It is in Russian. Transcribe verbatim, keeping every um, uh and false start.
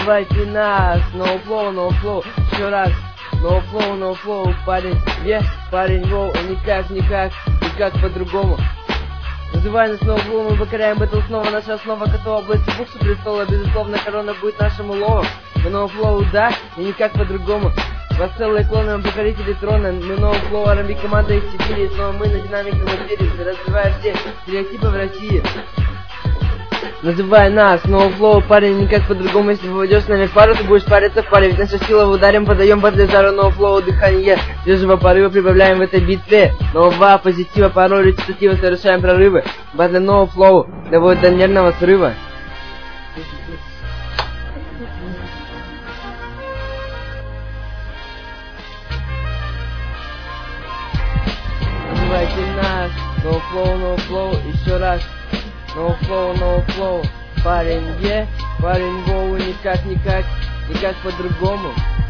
Называйте нас no flow, no flow. Еще раз. No flow, no flow, парень, е, yeah, парень, воу, никак, никак, никак по-другому. Называя нас no flow, мы покоряем батл снова, наша основа готова, области буксу престола, безусловно, корона будет нашим уловом. Мы no flow, да, и никак по-другому. Вас целые клоны, мы покорители трона, мы no flow, ар энд би команда из Сибири, снова мы на динамике эфире, развивая все стереотипы в России. Называй нас, no flow, парень, никак по-другому. Если выводишь с нами в пару, ты будешь париться в паре. Ведь наша сила в ударим, подаем под лизару, no flow, дыхание свежего порыва прибавляем в этой битве. Нового позитива, порой речитатива, совершаем прорывы. Батлы no flow доводит до нервного срыва. Называйте нас, no flow, no flow, еще раз. No flow, no flow, парень, е, yeah, парень, воу, никак, никак, никак по-другому.